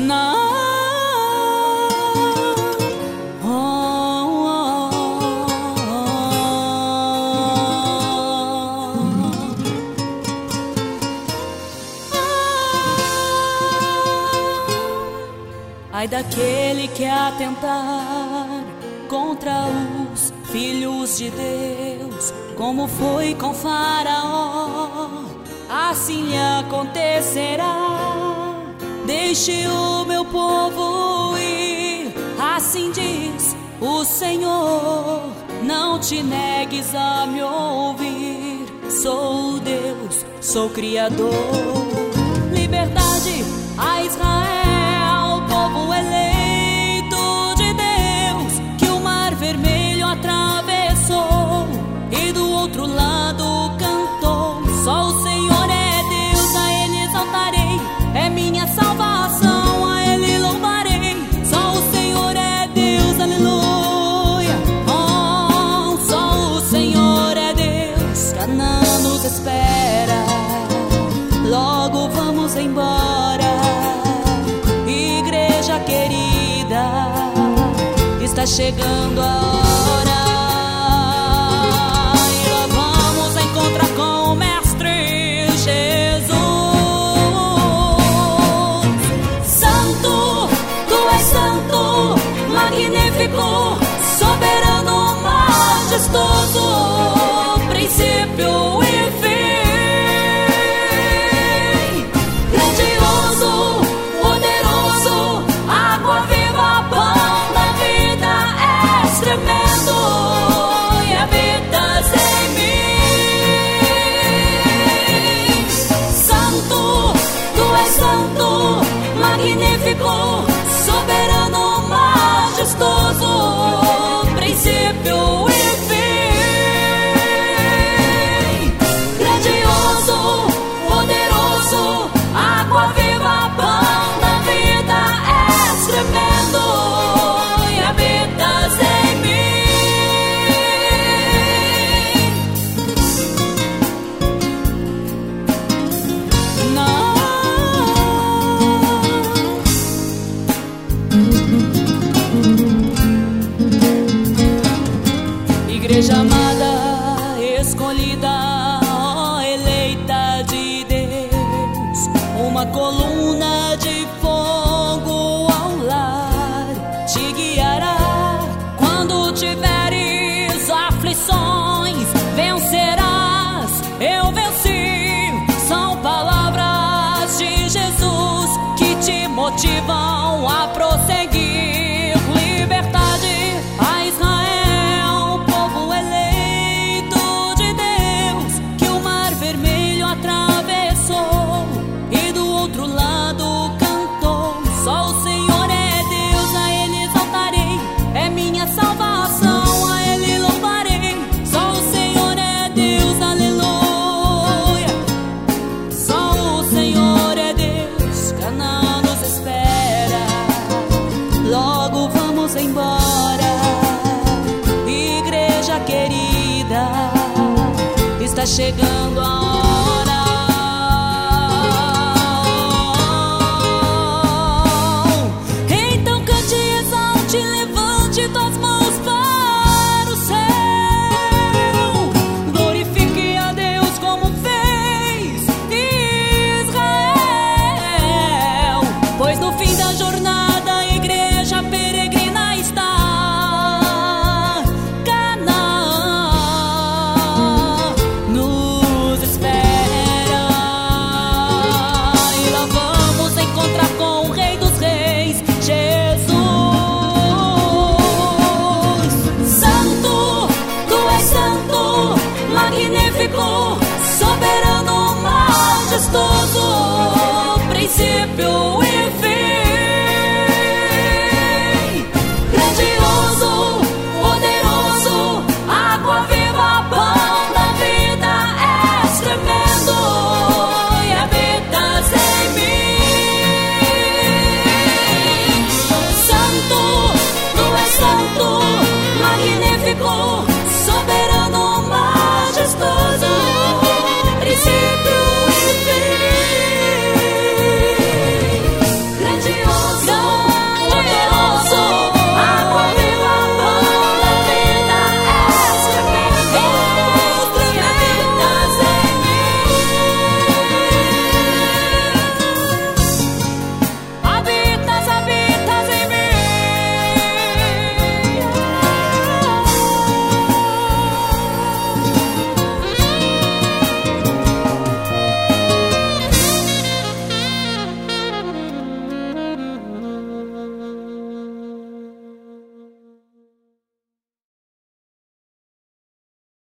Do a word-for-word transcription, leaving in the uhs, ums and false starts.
Não. Oh, oh, oh. Ai daquele que atentar contra os filhos de Deus, como foi com Faraó, assim lhe acontecerá. Deixe o meu povo ir, assim diz o Senhor. Não te negues a me ouvir. Sou Deus, sou Criador. Liberdade a Israel, povo eleito de Deus, que o mar vermelho atravessou e do outro lado cantou. Só o Senhor é Deus, a Ele exaltarei. É minha salvação, a Ele louvarei. Só o Senhor é Deus, aleluia. Oh, só o Senhor é Deus. Canaã nos espera, logo vamos embora. Igreja querida, está chegando a hora. E lá vamos encontrar com o Mestre Jesus. Magnífico, soberano, majestoso, princípio e fim. Grandioso, poderoso, água viva, pão da vida, és tremendo e habitas em mim. Santo, tu és santo, magnífico, soberano, majestoso, princípio e fim. Grandioso, poderoso, água viva, pão da vida, és tremendo e habitas em mim. Não. Igreja amada, escolhida, ó eleita de Deus, uma coluna de fogo ao lar te guiará. Quando tiveres aflições, vencerás. Eu venci. São palavras de Jesus que te motivam a prosseguir. Liberdade a Israel, povo eleito de Deus, que o mar vermelho atravessou e do outro lado cantou. Só o Senhor é Deus, a Ele exaltarei. É minha salvação, a Ele louvarei. Só o Senhor é Deus, aleluia. Só o Senhor é Deus. Canaã nos espera, logo vamos embora. Igreja querida, está chegando a hora. Então cante, exalte, levante tuas mãos para o céu. Glorifique a Deus como fez Israel, pois no fim da jornada a igreja peregrina está. Canaã nos espera, e lá vamos encontrar com o Rei dos Reis, Jesus. Santo, tu és santo, magnífico, soberano, majestoso, princípio